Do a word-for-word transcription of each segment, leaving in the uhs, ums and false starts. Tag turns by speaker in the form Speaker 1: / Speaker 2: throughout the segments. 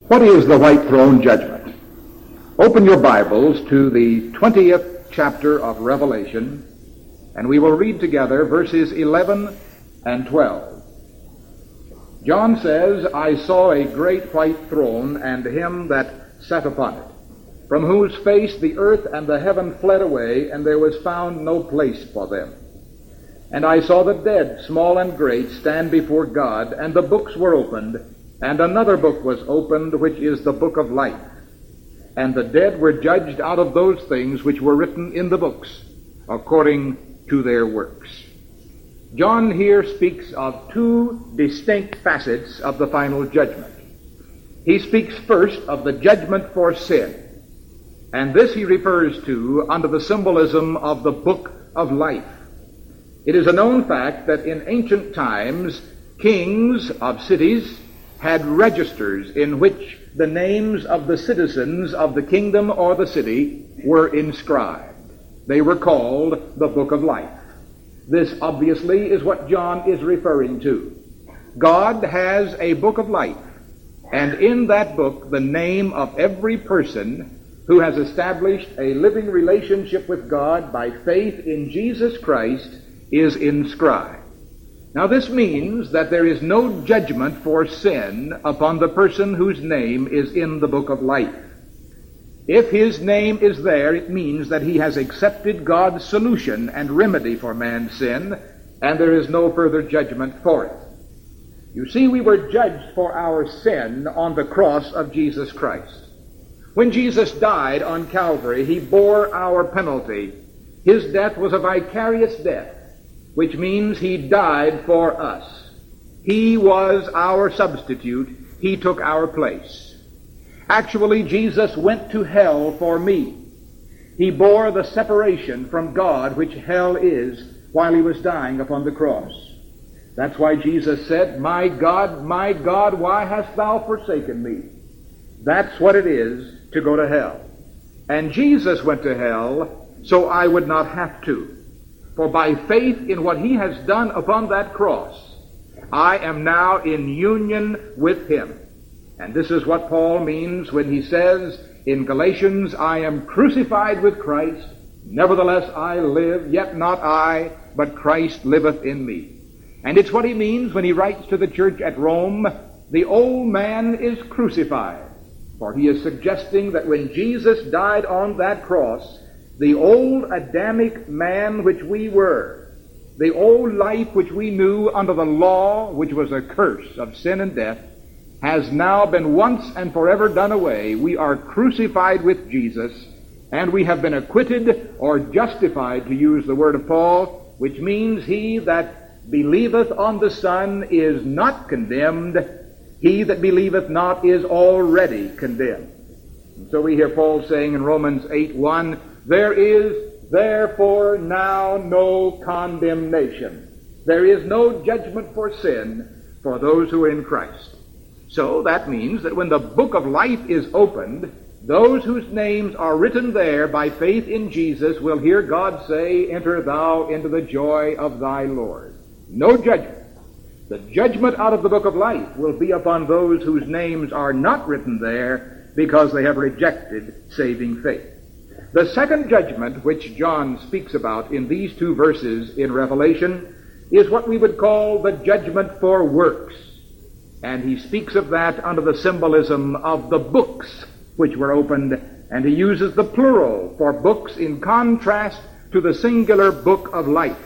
Speaker 1: What is the white throne judgment? Open your Bibles to the twentieth chapter of Revelation, and we will read together verses eleven and twelve. John says, I saw a great white throne, and him that sat upon it, from whose face the earth and the heaven fled away, and there was found no place for them. And I saw the dead, small and great, stand before God, and the books were opened, and another book was opened, which is the book of life. And the dead were judged out of those things which were written in the books, according to their works. John here speaks of two distinct facets of the final judgment. He speaks first of the judgment for sin, and this he refers to under the symbolism of the book of life. It is a known fact that in ancient times, kings of cities had registers in which the names of the citizens of the kingdom or the city were inscribed. They were called the Book of Life. This obviously is what John is referring to. God has a book of life, and in that book the name of every person who has established a living relationship with God by faith in Jesus Christ is inscribed. Now this means that there is no judgment for sin upon the person whose name is in the book of life. If his name is there, it means that he has accepted God's solution and remedy for man's sin, and there is no further judgment for it. You see, we were judged for our sin on the cross of Jesus Christ. When Jesus died on Calvary, he bore our penalty. His death was a vicarious death, which means he died for us. He was our substitute. He took our place. Actually, Jesus went to hell for me. He bore the separation from God, which hell is, while he was dying upon the cross. That's why Jesus said, My God, my God, why hast thou forsaken me? That's what it is to go to hell. And Jesus went to hell so I would not have to. For by faith in what he has done upon that cross, I am now in union with him. And this is what Paul means when he says in Galatians, I am crucified with Christ, nevertheless I live, yet not I, but Christ liveth in me. And it's what he means when he writes to the church at Rome, the old man is crucified. For he is suggesting that when Jesus died on that cross, the old Adamic man which we were, the old life which we knew under the law, which was a curse of sin and death, has now been once and forever done away. We are crucified with Jesus, and we have been acquitted or justified, to use the word of Paul, which means he that believeth on the Son is not condemned. He that believeth not is already condemned. And so we hear Paul saying in Romans eight one, There is therefore now no condemnation. There is no judgment for sin for those who are in Christ. So that means that when the book of life is opened, those whose names are written there by faith in Jesus will hear God say, Enter thou into the joy of thy Lord. No judgment. The judgment out of the book of life will be upon those whose names are not written there because they have rejected saving faith. The second judgment which John speaks about in these two verses in Revelation is what we would call the judgment for works. And he speaks of that under the symbolism of the books which were opened, and he uses the plural for books in contrast to the singular book of life.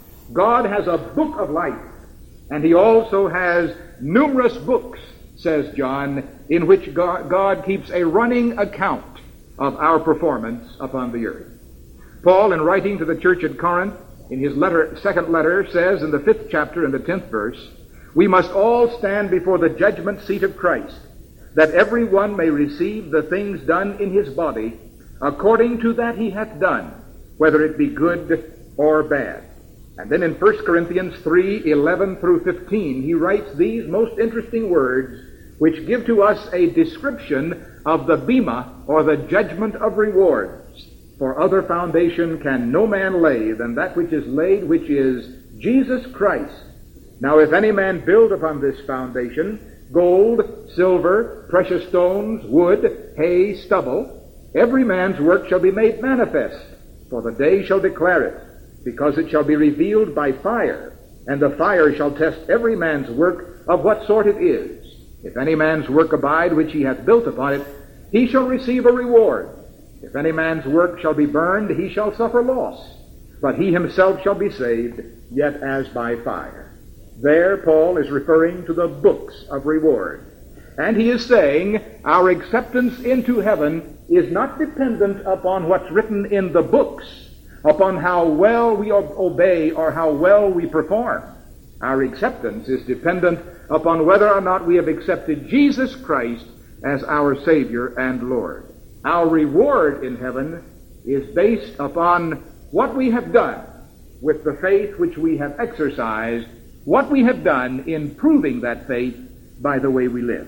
Speaker 1: God has a book of life, and he also has numerous books, says John, in which God, God keeps a running account of our performance upon the earth. Paul, in writing to the church at Corinth, in his letter, second letter, says in the fifth chapter and the tenth verse, We must all stand before the judgment seat of Christ, that every one may receive the things done in his body, according to that he hath done, whether it be good or bad. And then in First Corinthians three eleven through fifteen, he writes these most interesting words, which give to us a description of the bema, or the judgment of rewards. For other foundation can no man lay than that which is laid, which is Jesus Christ. Now if any man build upon this foundation, gold, silver, precious stones, wood, hay, stubble. Every man's work shall be made manifest, for the day shall declare it, because it shall be revealed by fire, and the fire shall test every man's work of what sort it is. If any man's work abide which he hath built upon it, he shall receive a reward. If any man's work shall be burned, he shall suffer loss, but he himself shall be saved, yet as by fire. There Paul is referring to the books of reward. And he is saying our acceptance into heaven is not dependent upon what's written in the books, upon how well we obey or how well we perform. Our acceptance is dependent upon whether or not we have accepted Jesus Christ as our Savior and Lord. Our reward in heaven is based upon what we have done with the faith which we have exercised, what we have done in proving that faith by the way we live.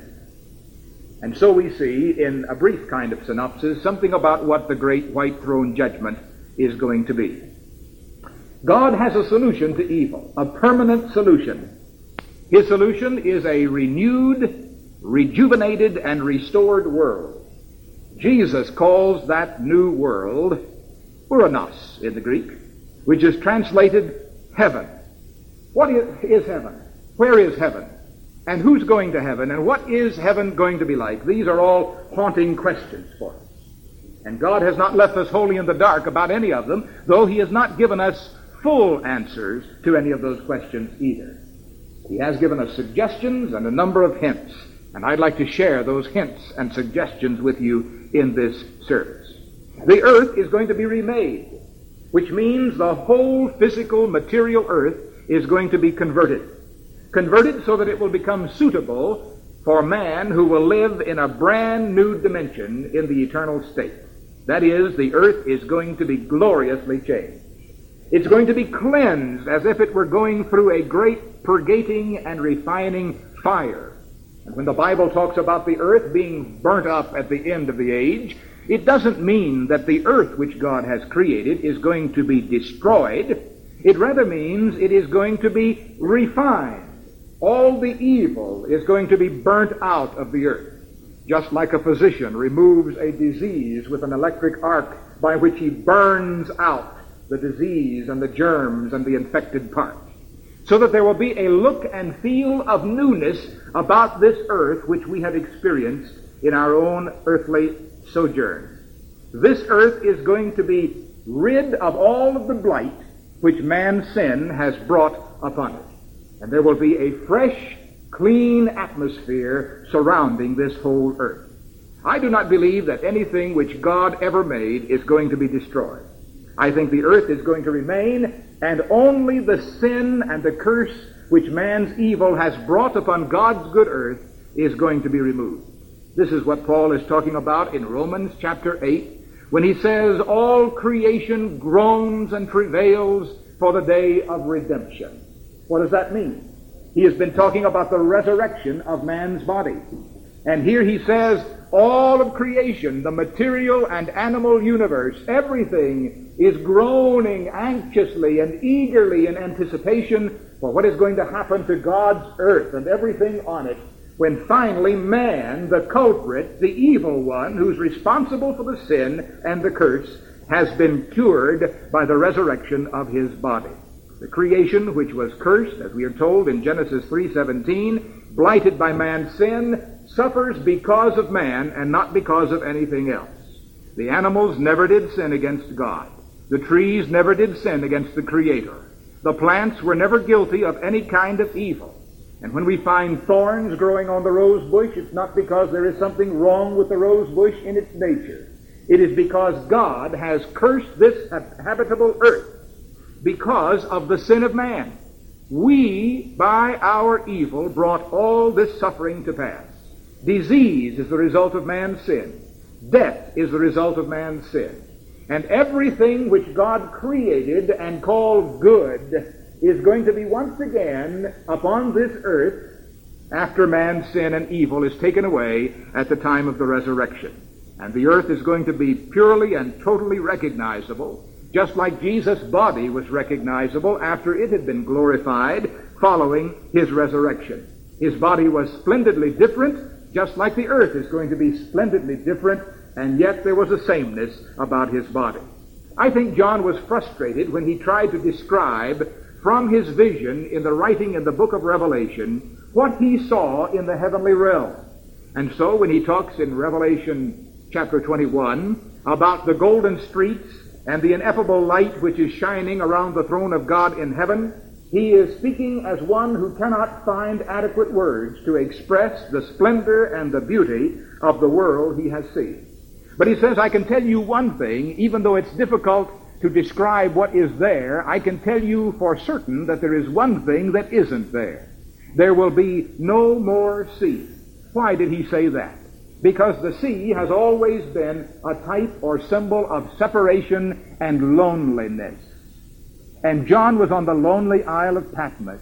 Speaker 1: And so we see, in a brief kind of synopsis, something about what the great white throne judgment is going to be. God has a solution to evil, a permanent solution. His solution is a renewed, rejuvenated, and restored world. Jesus calls that new world Uranos in the Greek, which is translated heaven. What is, is heaven? Where is heaven? And who's going to heaven? And what is heaven going to be like? These are all haunting questions for us. And God has not left us wholly in the dark about any of them, though He has not given us full answers to any of those questions either. He has given us suggestions and a number of hints, and I'd like to share those hints and suggestions with you in this service. The earth is going to be remade, which means the whole physical, material earth is going to be converted. Converted so that it will become suitable for man who will live in a brand new dimension in the eternal state. That is, the earth is going to be gloriously changed. It's going to be cleansed as if it were going through a great purgating and refining fire. And when the Bible talks about the earth being burnt up at the end of the age, it doesn't mean that the earth which God has created is going to be destroyed. It rather means it is going to be refined. All the evil is going to be burnt out of the earth, just like a physician removes a disease with an electric arc by which he burns out the disease and the germs and the infected parts, so that there will be a look and feel of newness about this earth which we have experienced in our own earthly sojourn. This earth is going to be rid of all of the blight which man's sin has brought upon it. And there will be a fresh, clean atmosphere surrounding this whole earth. I do not believe that anything which God ever made is going to be destroyed. I think the earth is going to remain, and only the sin and the curse which man's evil has brought upon God's good earth is going to be removed. This is what Paul is talking about in Romans chapter eight, when he says, all creation groans and travails for the day of redemption. What does that mean? He has been talking about the resurrection of man's body. And here he says, all of creation, the material and animal universe, everything is groaning anxiously and eagerly in anticipation for what is going to happen to God's earth and everything on it, when finally man, the culprit, the evil one, who's responsible for the sin and the curse, has been cured by the resurrection of his body. The creation which was cursed, as we are told in Genesis three seventeen, blighted by man's sin, suffers because of man and not because of anything else. The animals never did sin against God. The trees never did sin against the Creator. The plants were never guilty of any kind of evil. And when we find thorns growing on the rose bush, it's not because there is something wrong with the rose bush in its nature. It is because God has cursed this habitable earth because of the sin of man. We, by our evil, brought all this suffering to pass. Disease is the result of man's sin. Death is the result of man's sin. And everything which God created and called good is going to be once again upon this earth after man's sin and evil is taken away at the time of the resurrection. And the earth is going to be purely and totally recognizable, just like Jesus' body was recognizable after it had been glorified following his resurrection. His body was splendidly different, just like the earth is going to be splendidly different, and yet there was a sameness about his body. I think John was frustrated when he tried to describe from his vision in the writing in the book of Revelation what he saw in the heavenly realm. And so when he talks in Revelation chapter twenty-one about the golden streets and the ineffable light which is shining around the throne of God in heaven, he is speaking as one who cannot find adequate words to express the splendor and the beauty of the world he has seen. But he says, I can tell you one thing, even though it's difficult to describe what is there, I can tell you for certain that there is one thing that isn't there. There will be no more sea. Why did he say that? Because the sea has always been a type or symbol of separation and loneliness. And John was on the lonely Isle of Patmos.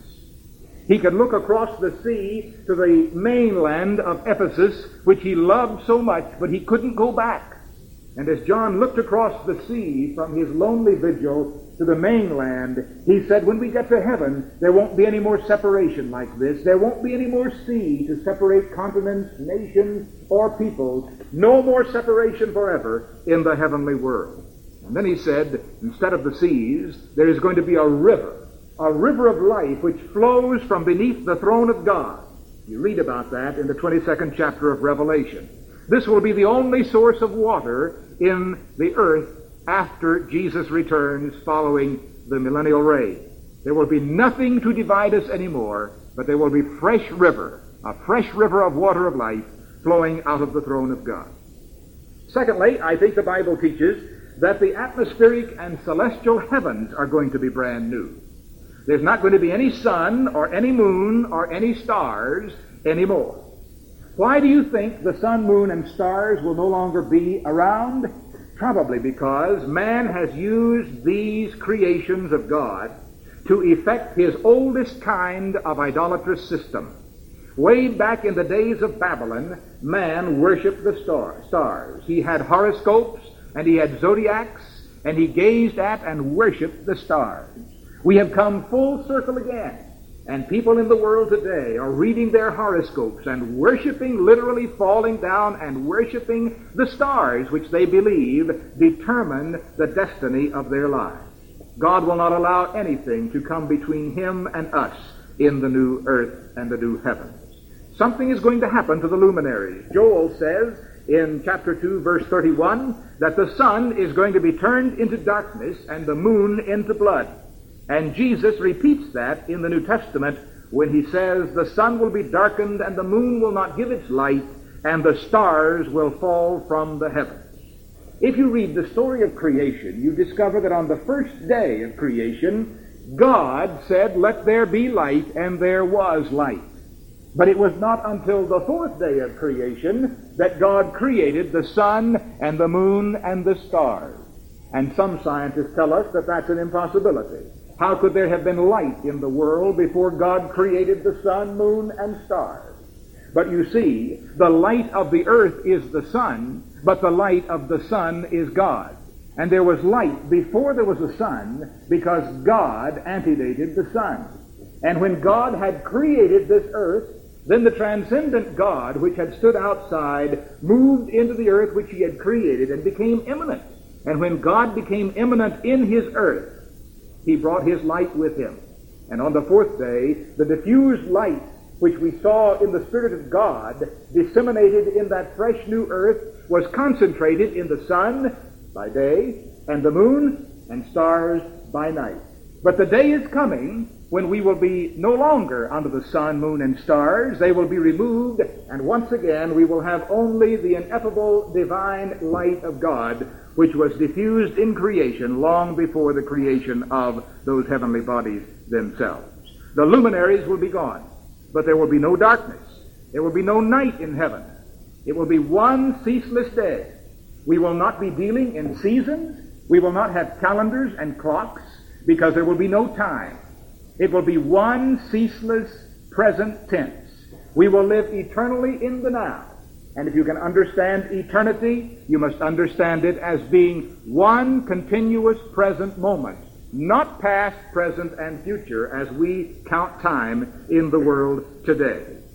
Speaker 1: He could look across the sea to the mainland of Ephesus, which he loved so much, but he couldn't go back. And as John looked across the sea from his lonely vigil to the mainland, he said, when we get to heaven, there won't be any more separation like this. There won't be any more sea to separate continents, nations, or peoples. No more separation forever in the heavenly world. And then he said, instead of the seas, there is going to be a river, a river of life which flows from beneath the throne of God. You read about that in the twenty-second chapter of Revelation. This will be the only source of water in the earth after Jesus returns following the millennial reign. There will be nothing to divide us anymore, but there will be fresh river, a fresh river of water of life flowing out of the throne of God. Secondly, I think the Bible teaches that the atmospheric and celestial heavens are going to be brand new. There's not going to be any sun or any moon or any stars anymore. Why do you think the sun, moon, and stars will no longer be around? Probably because man has used these creations of God to effect his oldest kind of idolatrous system. Way back in the days of Babylon, man worshipped the star, stars. He had horoscopes, and he had zodiacs, and he gazed at and worshipped the stars. We have come full circle again, and people in the world today are reading their horoscopes and worshiping, literally falling down and worshiping the stars, which they believe determine the destiny of their lives. God will not allow anything to come between him and us in the new earth and the new heavens. Something is going to happen to the luminaries. Joel says in chapter two, verse thirty-one, that the sun is going to be turned into darkness and the moon into blood. And Jesus repeats that in the New Testament when he says, the sun will be darkened and the moon will not give its light, and the stars will fall from the heavens. If you read the story of creation, you discover that on the first day of creation, God said, let there be light, and there was light. But it was not until the fourth day of creation that God created the sun and the moon and the stars. And some scientists tell us that that's an impossibility. How could there have been light in the world before God created the sun, moon, and stars? But you see, the light of the earth is the sun, but the light of the sun is God. And there was light before there was a sun because God antedated the sun. And when God had created this earth, then the transcendent God, which had stood outside, moved into the earth which he had created and became immanent. And when God became immanent in his earth, he brought his light with him. And on the fourth day, the diffused light which we saw in the Spirit of God disseminated in that fresh new earth was concentrated in the sun by day and the moon and stars by night. But the day is coming when we will be no longer under the sun, moon, and stars. They will be removed, and once again we will have only the ineffable divine light of God, which was diffused in creation long before the creation of those heavenly bodies themselves. The luminaries will be gone, but there will be no darkness. There will be no night in heaven. It will be one ceaseless day. We will not be dealing in seasons. We will not have calendars and clocks, because there will be no time. It will be one ceaseless present tense. We will live eternally in the now. And if you can understand eternity, you must understand it as being one continuous present moment, not past, present, and future as we count time in the world today.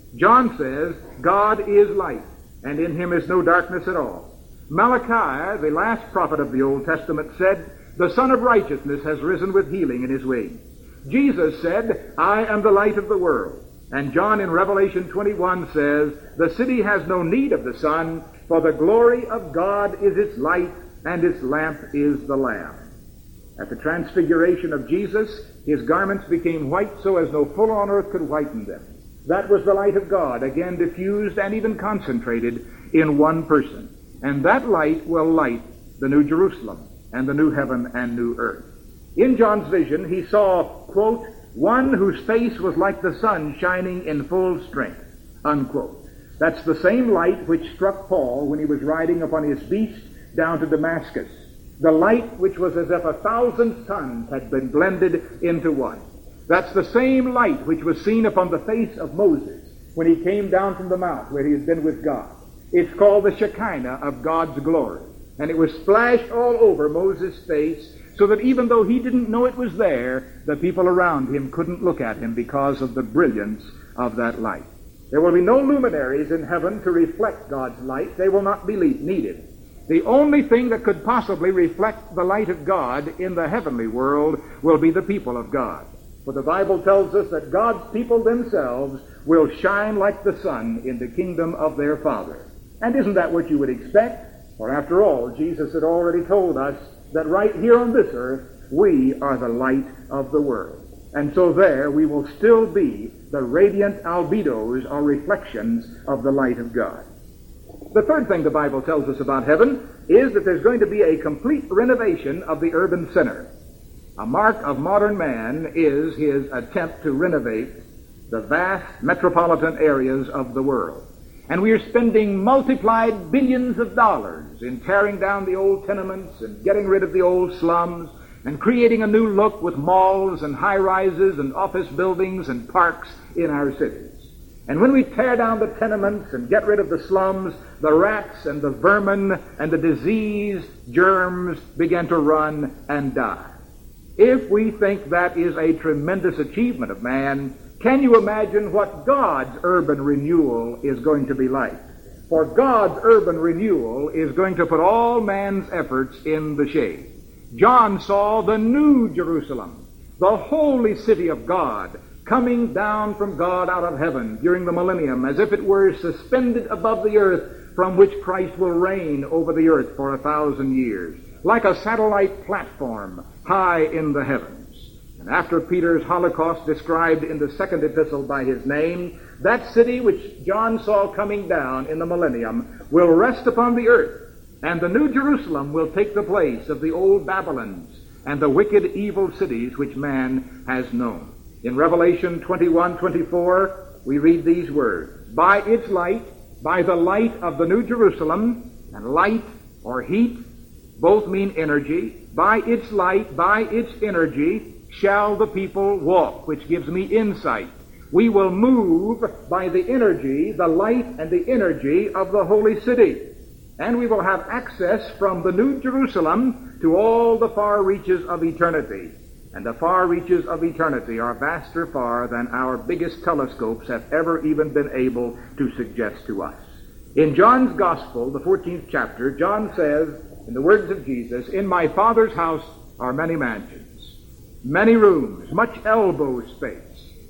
Speaker 1: John says, God is light, and in him is no darkness at all. Malachi, the last prophet of the Old Testament, said, the Son of Righteousness has risen with healing in his wings. Jesus said, I am the light of the world. And John in Revelation twenty-one says, the city has no need of the sun, for the glory of God is its light, and its lamp is the Lamb. At the transfiguration of Jesus, his garments became white so as no fuller on earth could whiten them. That was the light of God, again diffused and even concentrated in one person. And that light will light the New Jerusalem and the new heaven and new earth. In John's vision, he saw, quote, one whose face was like the sun shining in full strength, unquote. That's the same light which struck Paul when he was riding upon his beast down to Damascus. The light which was as if a thousand suns had been blended into one. That's the same light which was seen upon the face of Moses when he came down from the mount where he had been with God. It's called the Shekinah of God's glory. And it was splashed all over Moses' face so that even though he didn't know it was there, the people around him couldn't look at him because of the brilliance of that light. There will be no luminaries in heaven to reflect God's light. They will not be needed. The only thing that could possibly reflect the light of God in the heavenly world will be the people of God. For the Bible tells us that God's people themselves will shine like the sun in the kingdom of their Father. And isn't that what you would expect? For after all, Jesus had already told us that right here on this earth, we are the light of the world. And so there we will still be the radiant albedos or reflections of the light of God. The third thing the Bible tells us about heaven is that there's going to be a complete renovation of the urban center. A mark of modern man is his attempt to renovate the vast metropolitan areas of the world. And we are spending multiplied billions of dollars in tearing down the old tenements and getting rid of the old slums and creating a new look with malls and high-rises and office buildings and parks in our cities. And when we tear down the tenements and get rid of the slums, the rats and the vermin and the disease germs begin to run and die. If we think that is a tremendous achievement of man, can you imagine what God's urban renewal is going to be like? For God's urban renewal is going to put all man's efforts in the shade. John saw the new Jerusalem, the holy city of God, coming down from God out of heaven during the millennium, as if it were suspended above the earth, from which Christ will reign over the earth for a thousand years, like a satellite platform high in the heavens. And after Peter's Holocaust described in the second epistle by his name, that city which John saw coming down in the millennium will rest upon the earth, and the new Jerusalem will take the place of the old Babylons and the wicked, evil cities which man has known. In Revelation twenty-one twenty-four, we read these words, by its light, by the light of the new Jerusalem, and light or heat, both mean energy, by its light, by its energy, shall the people walk, which gives me insight. We will move by the energy, the light and the energy of the holy city. And we will have access from the new Jerusalem to all the far reaches of eternity. And the far reaches of eternity are vaster far than our biggest telescopes have ever even been able to suggest to us. In John's Gospel, the fourteenth chapter, John says, in the words of Jesus, in my Father's house are many mansions, many rooms, much elbow space.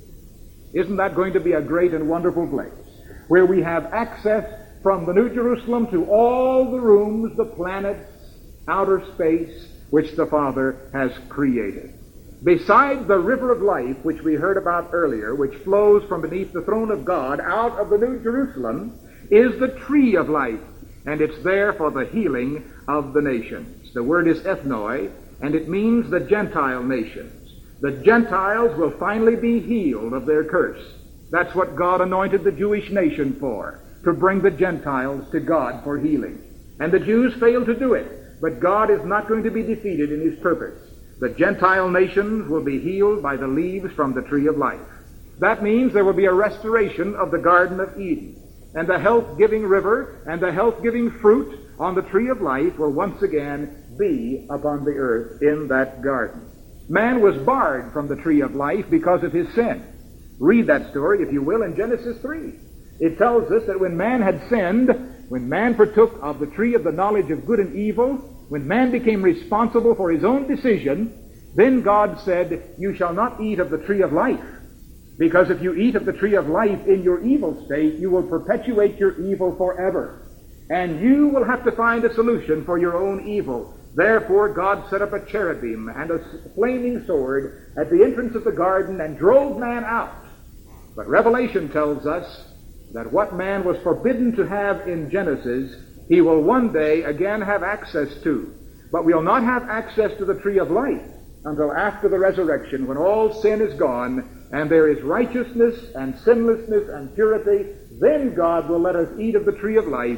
Speaker 1: Isn't that going to be a great and wonderful place where we have access from the New Jerusalem to all the rooms, the planets, outer space, which the Father has created? Besides the river of life, which we heard about earlier, which flows from beneath the throne of God out of the New Jerusalem, is the tree of life, and it's there for the healing of the nations. The word is ethnoi, and it means the Gentile nations. The Gentiles will finally be healed of their curse. That's what God anointed the Jewish nation for, to bring the Gentiles to God for healing. And the Jews failed to do it, but God is not going to be defeated in his purpose. The Gentile nations will be healed by the leaves from the tree of life. That means there will be a restoration of the Garden of Eden. And the health-giving river and the health-giving fruit on the tree of life will once again be upon the earth in that garden. Man was barred from the tree of life because of his sin. Read that story, if you will, in Genesis three. It tells us that when man had sinned, when man partook of the tree of the knowledge of good and evil, when man became responsible for his own decision, then God said, you shall not eat of the tree of life, because if you eat of the tree of life in your evil state, you will perpetuate your evil forever, and you will have to find a solution for your own evil. Therefore God set up a cherubim and a flaming sword at the entrance of the garden and drove man out. But Revelation tells us that what man was forbidden to have in Genesis, he will one day again have access to. But we'll not have access to the tree of life until after the resurrection, when all sin is gone and there is righteousness and sinlessness and purity. Then God will let us eat of the tree of life,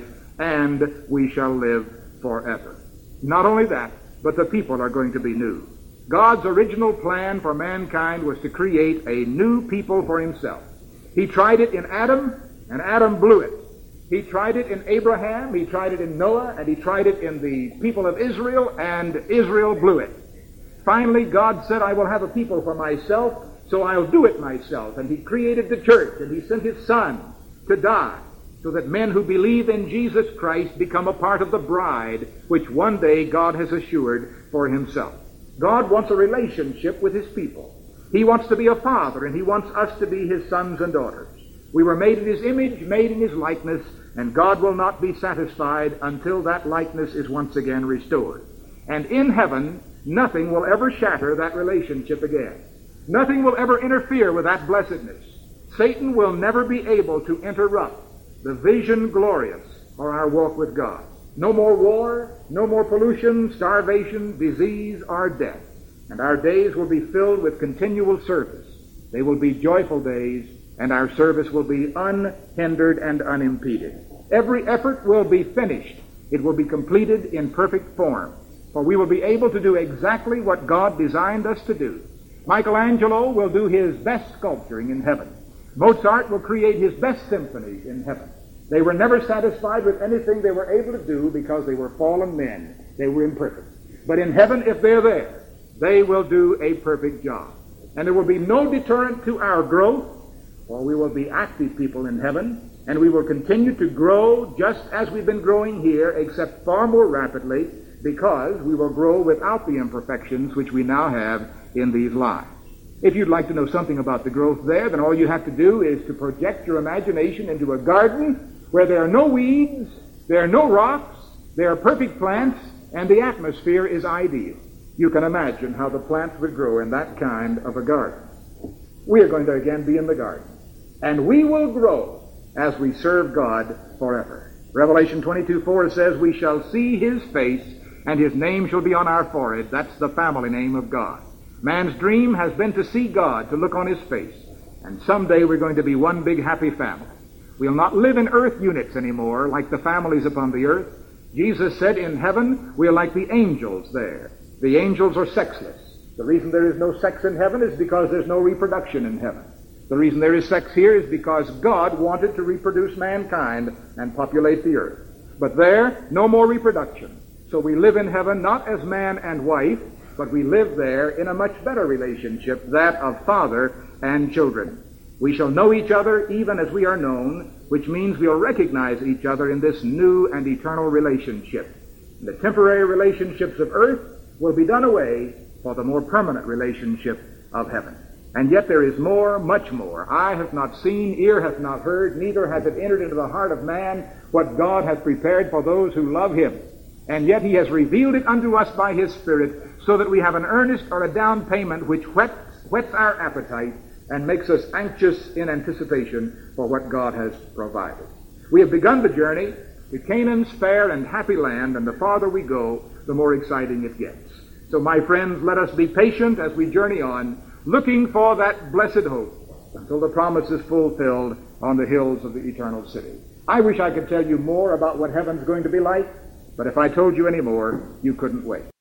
Speaker 1: and we shall live forever. Not only that, but the people are going to be new. God's original plan for mankind was to create a new people for himself. He tried it in Adam, and Adam blew it. He tried it in Abraham, he tried it in Noah, and he tried it in the people of Israel, and Israel blew it. Finally, God said, I will have a people for myself, so I'll do it myself. And he created the church, and he sent his Son to die, so that men who believe in Jesus Christ become a part of the bride, which one day God has assured for himself. God wants a relationship with his people. He wants to be a father, and he wants us to be his sons and daughters. We were made in his image, made in his likeness, and God will not be satisfied until that likeness is once again restored. And in heaven, nothing will ever shatter that relationship again. Nothing will ever interfere with that blessedness. Satan will never be able to interrupt the vision glorious for our walk with God. No more war, no more pollution, starvation, disease, or death. And our days will be filled with continual service. They will be joyful days, and our service will be unhindered and unimpeded. Every effort will be finished. It will be completed in perfect form, for we will be able to do exactly what God designed us to do. Michelangelo will do his best sculpturing in heaven. Mozart will create his best symphony in heaven. They were never satisfied with anything they were able to do because they were fallen men. They were imperfect. But in heaven, if they're there, they will do a perfect job. And there will be no deterrent to our growth, for we will be active people in heaven, and we will continue to grow just as we've been growing here, except far more rapidly, because we will grow without the imperfections which we now have in these lives. If you'd like to know something about the growth there, then all you have to do is to project your imagination into a garden where there are no weeds, there are no rocks, there are perfect plants, and the atmosphere is ideal. You can imagine how the plants would grow in that kind of a garden. We are going to again be in the garden, and we will grow as we serve God forever. Revelation twenty-two four says, we shall see his face, and his name shall be on our forehead. That's the family name of God. Man's dream has been to see God, to look on his face. And someday we're going to be one big happy family. We'll not live in earth units anymore like the families upon the earth. Jesus said in heaven we're like the angels there. The angels are sexless. The reason there is no sex in heaven is because there's no reproduction in heaven. The reason there is sex here is because God wanted to reproduce mankind and populate the earth. But there, no more reproduction. So we live in heaven not as man and wife, but we live there in a much better relationship, that of father and children. We shall know each other even as we are known, which means we'll recognize each other in this new and eternal relationship. The temporary relationships of earth will be done away for the more permanent relationship of heaven. And yet there is more, much more. Eye hath not seen, ear hath not heard, neither hath it entered into the heart of man what God hath prepared for those who love him. And yet he has revealed it unto us by his Spirit, so that we have an earnest or a down payment which whets, whets our appetite and makes us anxious in anticipation for what God has provided. We have begun the journey to Canaan's fair and happy land, and the farther we go, the more exciting it gets. So, my friends, let us be patient as we journey on, looking for that blessed hope until the promise is fulfilled on the hills of the eternal city. I wish I could tell you more about what heaven's going to be like, but if I told you any more, you couldn't wait.